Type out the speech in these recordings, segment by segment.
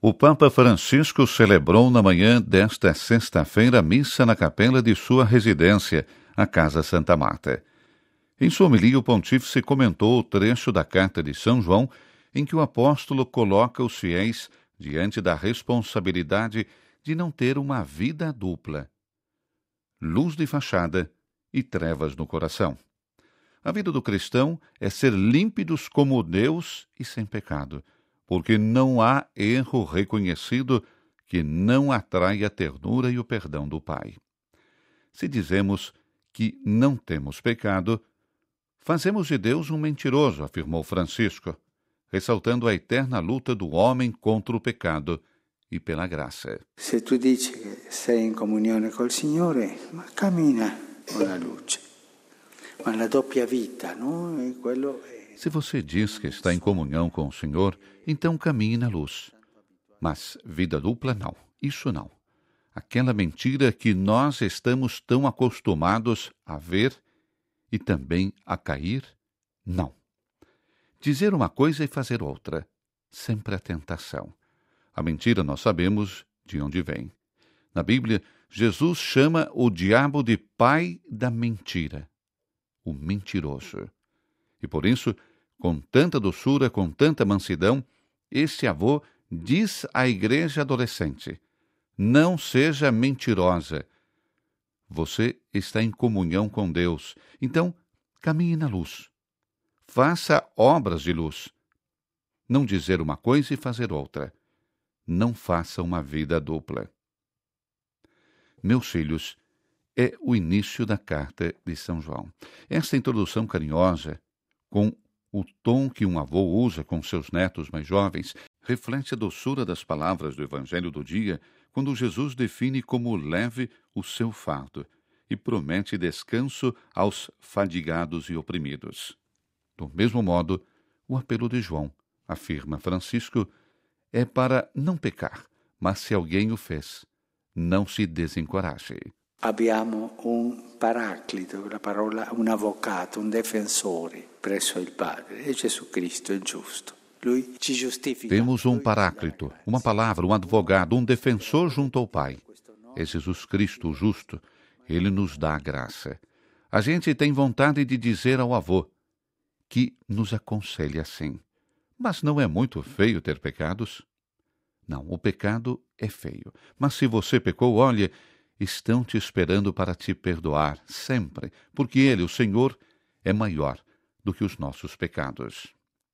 O Papa Francisco celebrou na manhã desta sexta-feira a missa na capela de sua residência, a Casa Santa Marta. Em sua homilia, o pontífice comentou o trecho da Carta de São João em que o apóstolo coloca os fiéis diante da responsabilidade de não ter uma vida dupla. Luz de fachada e trevas no coração. A vida do cristão é ser límpidos como Deus e sem pecado, porque não há erro reconhecido que não atrai a ternura e o perdão do Pai. Se dizemos que não temos pecado, fazemos de Deus um mentiroso, afirmou Francisco, ressaltando a eterna luta do homem contra o pecado e pela graça. Se tu dici che sei in comunione col Signore, ma cammina con la luce. Ma la doppia vita, no? Se você diz que está em comunhão com o Senhor, então caminhe na luz. Mas vida dupla, não. Isso não. Aquela mentira que nós estamos tão acostumados a ver e também a cair, não. Dizer uma coisa e fazer outra. Sempre a tentação. A mentira nós sabemos de onde vem. Na Bíblia, Jesus chama o diabo de pai da mentira. O mentiroso. E por isso, com tanta doçura, com tanta mansidão, este avô diz à igreja adolescente: não seja mentirosa. Você está em comunhão com Deus, então caminhe na luz. Faça obras de luz. Não dizer uma coisa e fazer outra. Não faça uma vida dupla. Meus filhos, é o início da carta de São João. Esta introdução carinhosa, com o tom que um avô usa com seus netos mais jovens, reflete a doçura das palavras do Evangelho do dia, quando Jesus define como leve o seu fardo e promete descanso aos fadigados e oprimidos. Do mesmo modo, o apelo de João, afirma Francisco, é para não pecar, mas se alguém o fez, não se desencoraje. Abbiamo un paraclito, la parola un avvocato, un difensore presso il Padre, e Gesù Cristo è giusto. Lui ci giustifica. Temos um paráclito, uma palavra, um advogado, um defensor junto ao Pai. É Jesus Cristo, o justo. Ele nos dá a graça. A gente tem vontade de dizer ao avô que nos aconselhe assim. Mas não é muito feio ter pecados? Não, o pecado é feio. Mas se você pecou, olhe, estão te esperando para te perdoar, sempre, porque Ele, o Senhor, é maior do que os nossos pecados.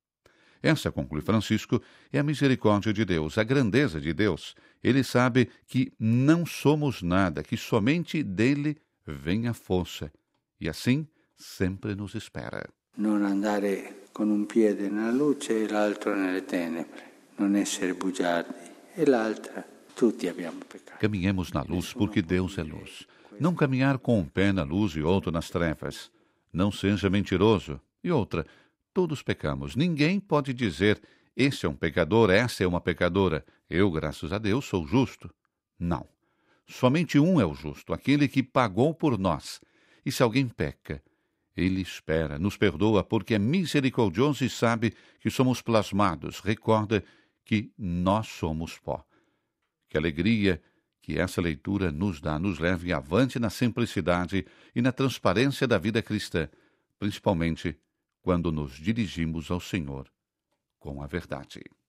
Essa, conclui Francisco, é a misericórdia de Deus, a grandeza de Deus. Ele sabe que não somos nada, que somente dele vem a força, e assim sempre nos espera. Non andare con un piede nella luce e l'altro nelle tenebre, non essere bugiardi e l'altra, tutti abbiamo peccato. Caminhemos na luz porque Deus é luz. Não caminhar com um pé na luz e outro nas trevas. Não seja mentiroso. E outra, todos pecamos. Ninguém pode dizer, esse é um pecador, essa é uma pecadora. Eu, graças a Deus, sou justo. Não. Somente um é o justo, aquele que pagou por nós. E se alguém peca, Ele espera, nos perdoa, porque é misericordioso e sabe que somos plasmados. Recorda que nós somos pó. Que alegria que essa leitura nos dá, nos leve avante na simplicidade e na transparência da vida cristã, principalmente quando nos dirigimos ao Senhor com a verdade.